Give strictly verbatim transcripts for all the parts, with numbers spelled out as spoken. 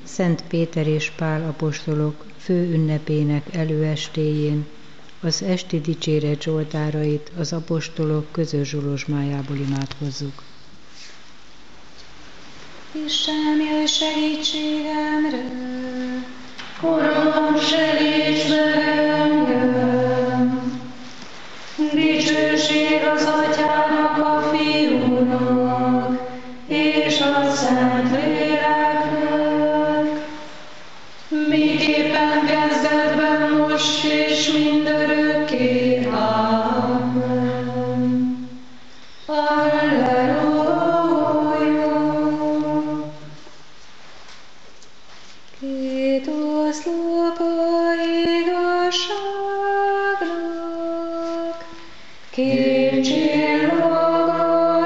Szent Péter és Pál apostolok fő ünnepének előestéjén az esti dicséret zsoltárait az apostolok közös zsolozsmájából imádkozzuk. Istenem, jöjj segítségemre! Uram, segíts meg engem! Dicsőség az Atyának, a Fiúnak és a Szentléleknek, miképpen kezdetben, most és mindörökké. Amen. Alleluja! Két oszlopa igazságnak, két csillaga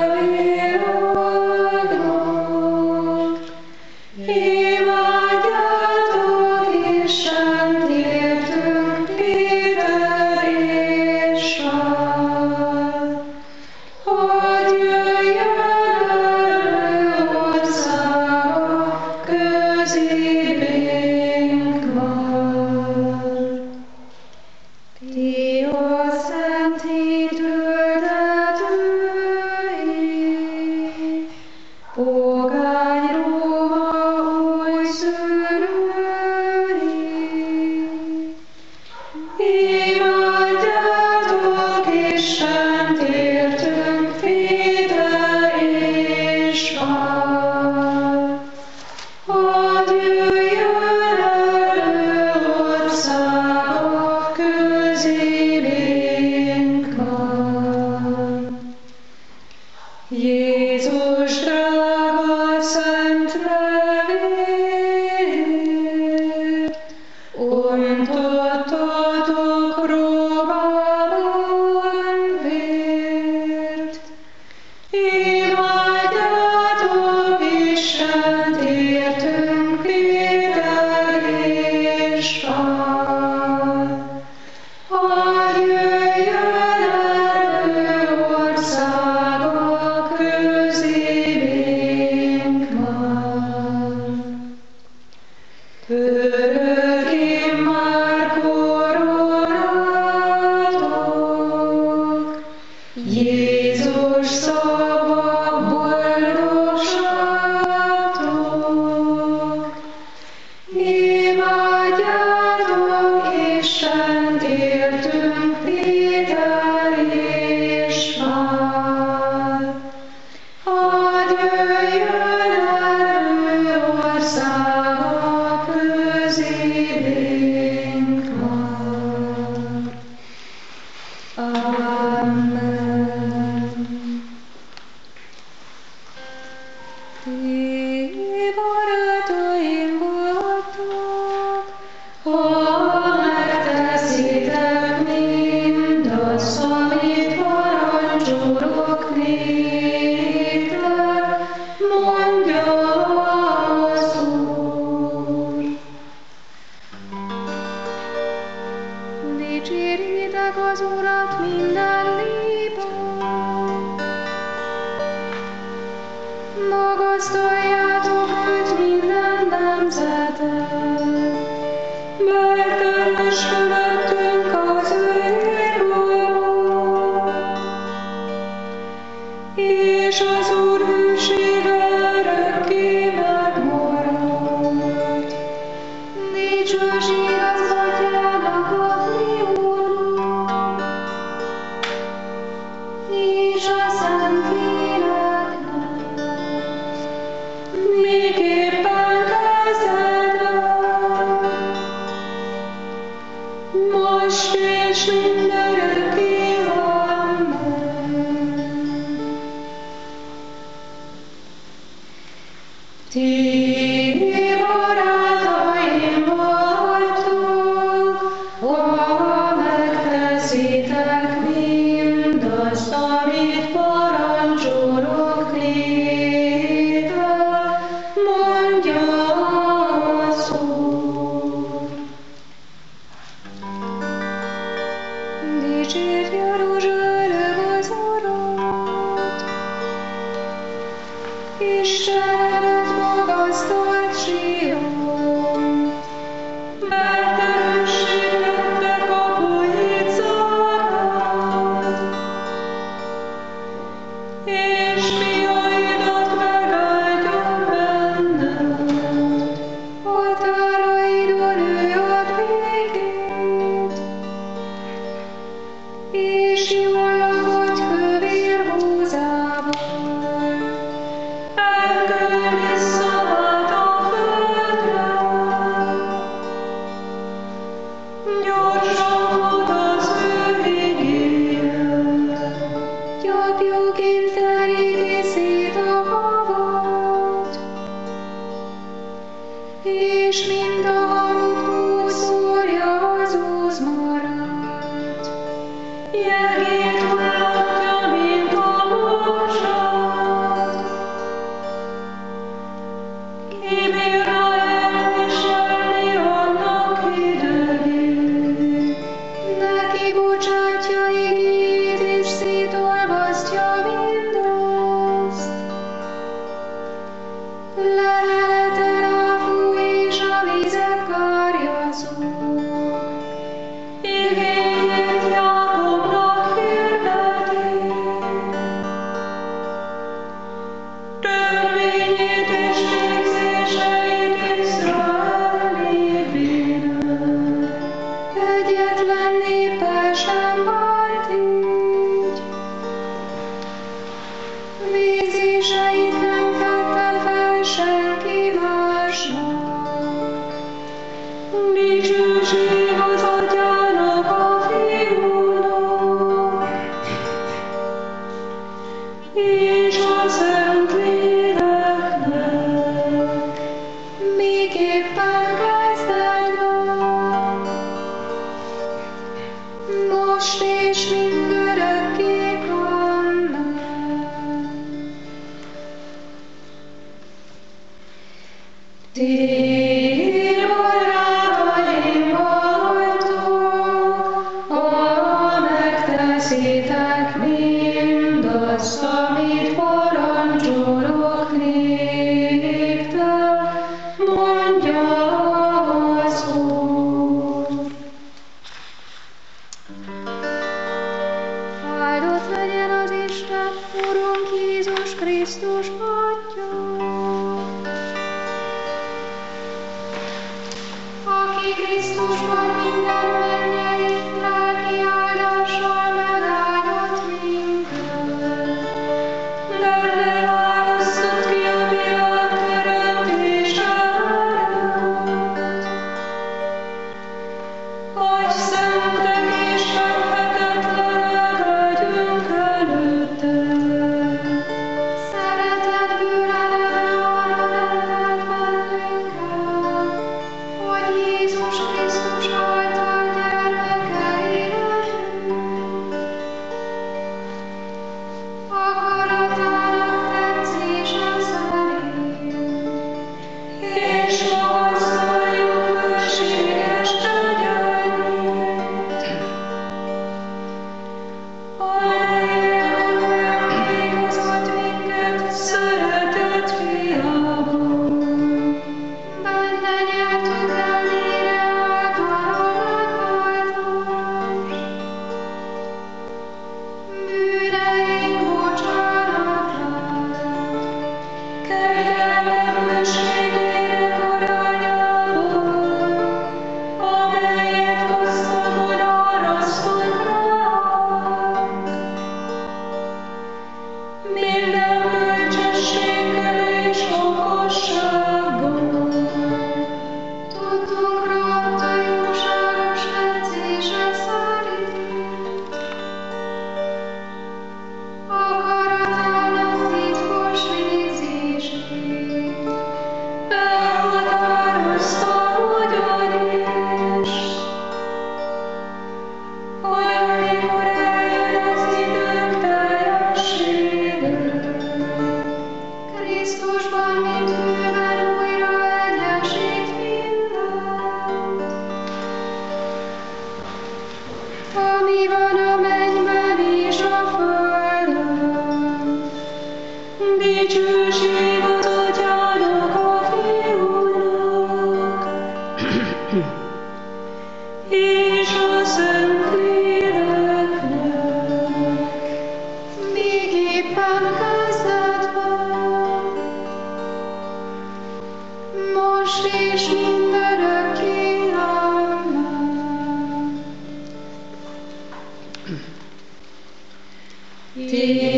elvilágnak, imádjátok Istent, értünk Péter és Pál, hogy jöjjön elő országa közébénk már. Ti a Szent Hit üldetői, pogány Róma újszülői, imádjátok Istent, értünk Péter és Pál, hogy jöjjön elő országa közébénk már. Jézus drága szent nevét, ontottatok Rómában vért. Imádjátok Istent, értünk Péter és Pál, hogy jöjjön elő országa közébénk már. Örökké már koronátok, Jézus szava boldogsátok. Imádjátok Istent, értünk Péter és Pál, hogy jöjjön elő országa közébénk már. Amen. Ti barátaim voltok, ha megteszitek mindazt, amit parancsolok néktek, mondja az Úr. Dicsérjétek az Urat minden népek, magasztaljátok őt minden nemzetek, mert erős fölöttünk az ő irgalma, és az Úr hűsége örökké megmarad. Dicsőség az Atyának, a Fiúnak és a Szentléleknek, miképpen kezdetben, most és mindörökké. Amen. Ti barátaim vagytok, ha megteszitek mindazt, amit parancsolok néktek, mondja az Úr. Dicsérj Jeruzsálem az Urat, Istenet magasztalt és mind a hamut szórja az úz maradt. Jegét hullatja, mint a morsad. Ki bírna elviselni annak idegét? Neki bocsátja igét, és szétolvasztja mindazt. Lelete ráfúj, és a vizek karjazok. Igényét Jákobnak hirdeti. Törvényét és végzéseit Izrael népének. Egyetlen néppel sem bánt így. Végzéseit nem tette fel senki másnak. Dicsőség az Atyának, a Fiúnak, és a Szentléleknek, miképpen kezdetben, most és mindörökké. Amen. Ti barátaim vagytok, ha megteszitek mindazt, amit parancsolok néktek, mondja az Úr. Áldott legyen az Isten, Urunk Jézus Krisztus Atya, aki Krisztusban minden mennyei, lelki áldással megáldott minket. Benne választott ki a világ teremtése előtt, hogy szentek és fedhetetlenek legyünk előtte. Szeretetből eleve arra rendelt bennünket, hogy Jézus Krisztus által gyermekei legyünk. Akaratának tetszése szerint, és magasztaljuk bőséges kegyelmét. Amelyel megbízott minket szeretett fiában. Benne nyertük el mire által a megváltást. Bűneink bocsánatát, kegyelme bőségének arányából, amelyet osztamon árasztott ránk. Minden bölcsességgel és okossággal tudtunk rajta jóságos tetszése szerint. Akaratának titkos végzését elhatározta ugyanis, hogy amikor eljön az idők teljessége, Krisztusban, mint hőben újra egyesít mindent, ami van a mennyben és a földön. Dicsőség az Atyának, a Fiúnak, és a Szentléleknek, miképpen kezdetben, most és mindörökké. Amen. Ti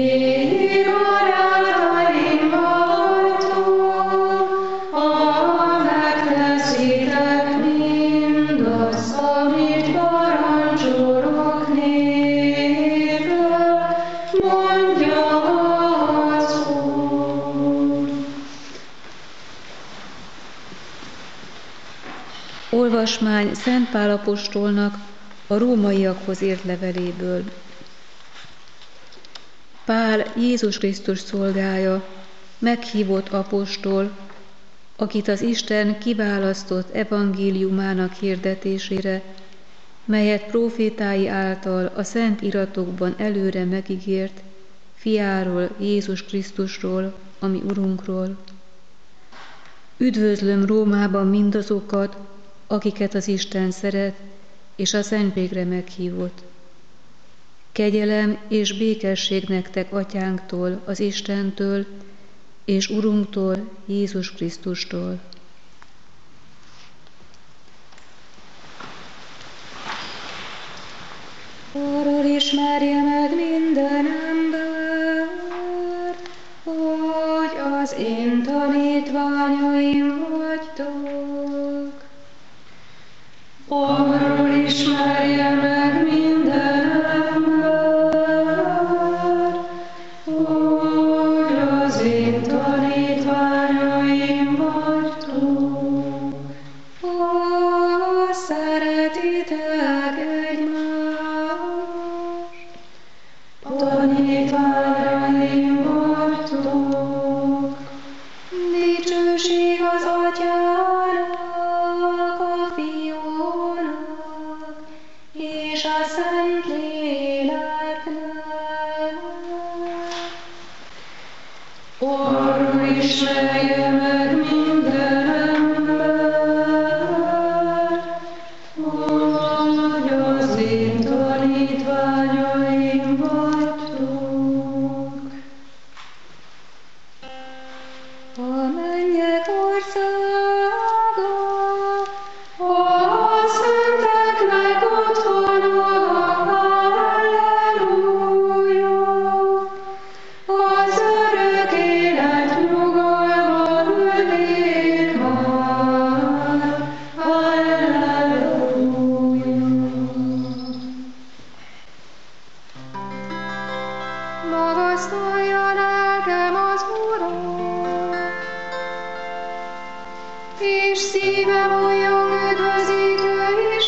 barátaim vagytok, ha megteszitek mindazt, amit parancsolok néktek, mondja az Úr. Olvasmány Szent Pál apostolnak a rómaiakhoz írt leveléből. Pál Jézus Krisztus szolgája, meghívott apostol, akit az Isten kiválasztott evangéliumának hirdetésére, melyet prófétái által a szent iratokban előre megígért, fiáról, Jézus Krisztusról, ami Urunkról. Üdvözlöm Rómában mindazokat, akiket az Isten szeret, és a szentvégre meghívott. Kegyelem és békesség nektek Atyánktól, az Istentől, és Urunktól, Jézus Krisztustól. Arról ismerje meg minden ember, hogy az én tanítványaim vagytok. Arról ismerje meg minden ember, hogy az én tanítványaim vagytok. Ha szeretitek egymást, tanítványaim vagytok. Dicsőség az Atyának, a Fiúnak és a Szentléleknek. Arról ismerje meg minden ember, hogy az én tanítványaim vagytok. A mennyek országa, a szenteknek otthona, halleluja. Az örök élet nyugalma üljék már, halleluja. Magasztalja lelkem az Urat, és szívem újjong üdvözítő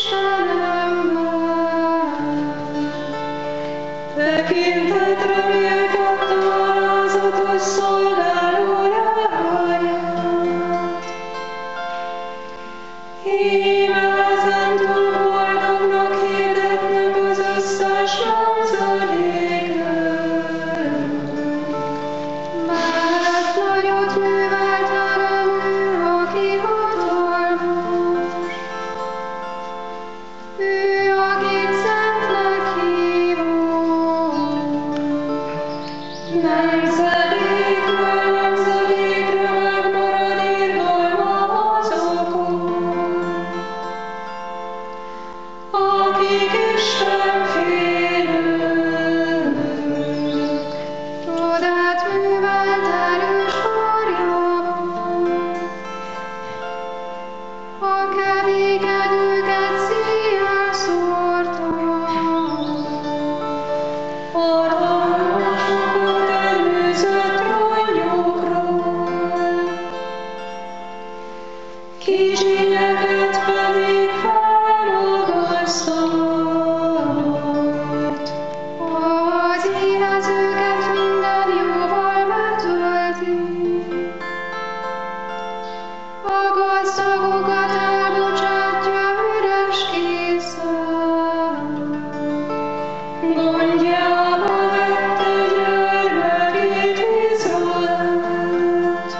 Istenemben. Tekintetre méltatta alázatos szolgálóját. Íme ezentúl boldognak hirdetnek az összes nemzedéknek. Mert nagyot művelt erőmű, aki hatalmas. Ő, akit szentnek hívott. Nemzedékről nemzedékre megmarad irgalma azokon, akik Isten félők. Csodát művelt erős karjával, a kevékedőket széjjel szórta. Hatalmasokat előzött rongyokról, kicsinyeket pedig felmagasztott. Az éhezőket minden jóval betölti, a gazdagokat elbocsátja üres készen. Gondjába vette gyermekét Izraelt,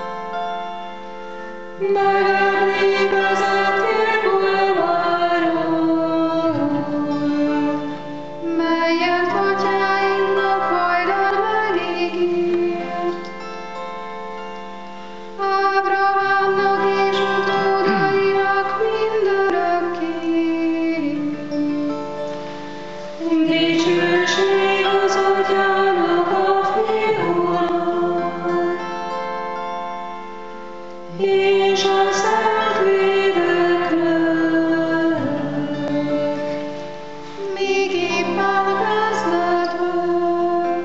megemlékezett irgalmáról, melyet atyáinknak hajdan megígért. Ábrahámnak és utódainak mindörökké. Dicsőség az Atyának, a Fiúnak és a Szentléleknek, míg éppen kezdetben,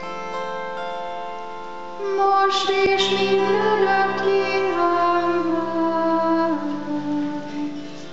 most és mindörökké. Amen.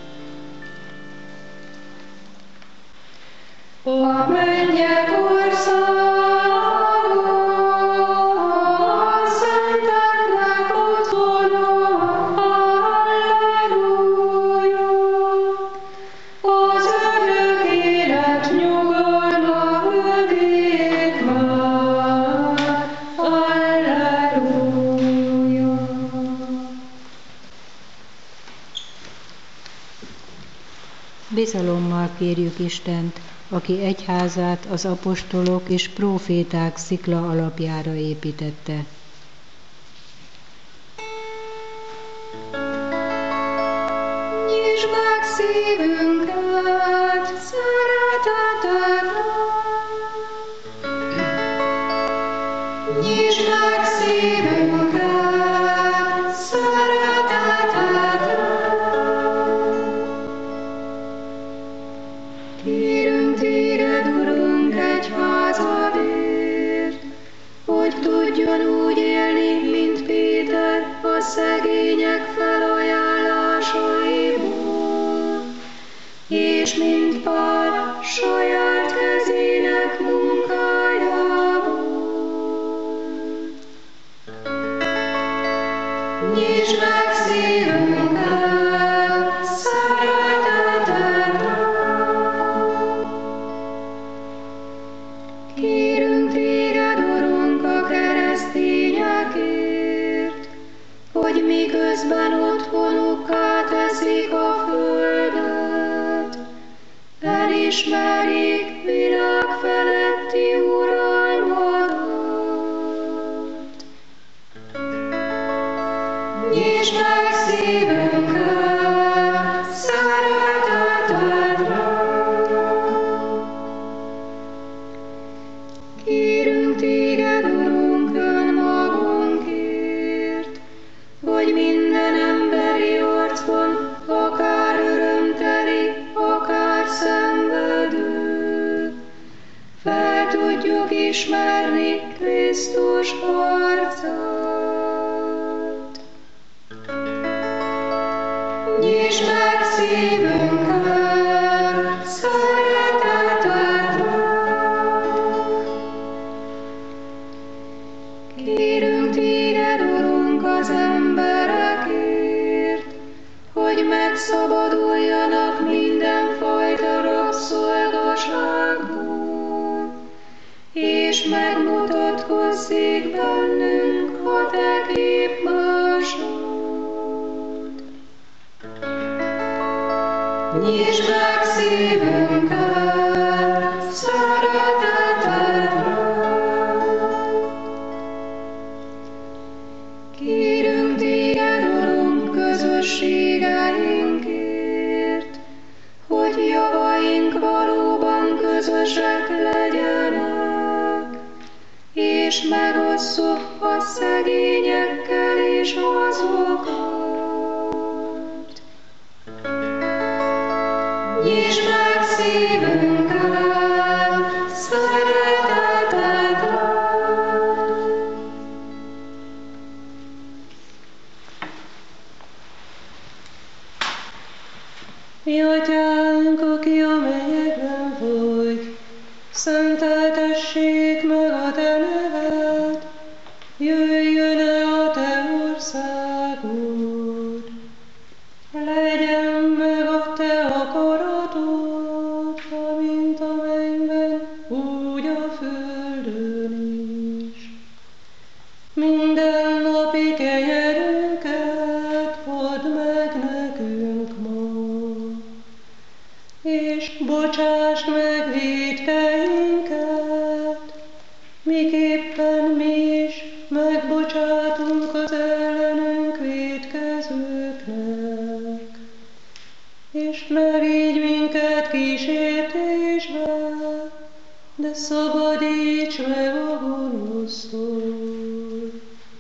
Bizalommal kérjük Istent, aki egyházát az apostolok és próféták szikla alapjára építette. Nyisd meg szívünket szeretetedre, nyisd meg szívünket szeretetedre. Kérünk téged, Urunk, egyházadért, hogy tudjon úgy élni, mint Péter a szegények felajánlásaiból, és mint Pál saját kezének munkájából. Nyisd meg szívünket szeretetedre. Kérünk téged, Urunk, a keresztényekért, hogy miközben otthonukká teszik a földet, elismerjék világ feletti uralmadat. Nyisd meg szívünket szeretetedre. Kérünk téged, Urunk, önmagunkért, hogy minden emberi arcon, akár örömteli, akár szenvedő, fel tudjuk ismerni Krisztus arcát. Nyisd meg szívünket szeretetedre. Kérünk téged, Urunk, az emberekért, hogy megszabaduljanak mindenfajta rabszolgaságból, és megmutatkozzék bennünk a te képmásod. Nyisd meg szívünket szeretetedre. Kérünk téged, Urunk, közösségeinkért, hogy javaink valóban közösek legyenek, és megosszuk a szegényekkel és azokat. Nyisd meg szívünket szeretetedre. Mi Atyánk, aki a mennyekben vagy, szenteltessék meg a te neved, jöjjön el a te országod, legyen meg a te akaratod, amint a mennyben, úgy a földön is. Minden napi kenyerünket add meg nekünk ma, és bocsásd meg vétkeinket, miképpen mi is megbocsátunk az ellenünk vétkezőknek. És ne vigy minket kísértésbe, de szabadíts meg a gonosztól.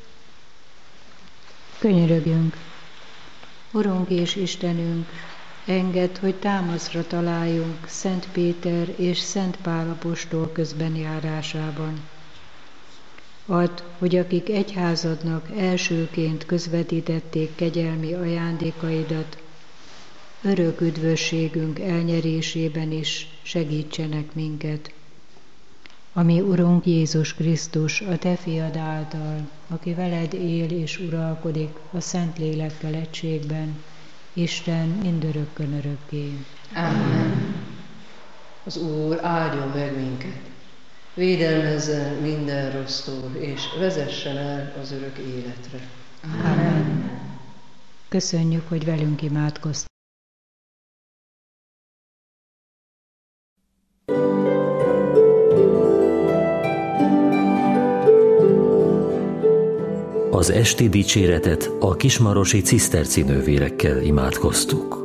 Könyörögjünk! Urunk és Istenünk, engedd, hogy támaszra találjunk Szent Péter és Szent Pál apostol közben járásában. Add, hogy akik egyházadnak elsőként közvetítették kegyelmi ajándékaidat, örök üdvösségünk elnyerésében is segítsenek minket. Ami Urunk Jézus Krisztus, a Te fiad által, aki veled él és uralkodik a Szentlélekkel egységben, Isten mindörökkön örökké. Amen. Az Úr áldjon meg minket, védelmezzen minden rossztól, és vezessen el az örök életre. Amen. Köszönjük, hogy velünk imádkoztál. Az esti dicséretet a kismarosi ciszterci nővérekkel imádkoztuk.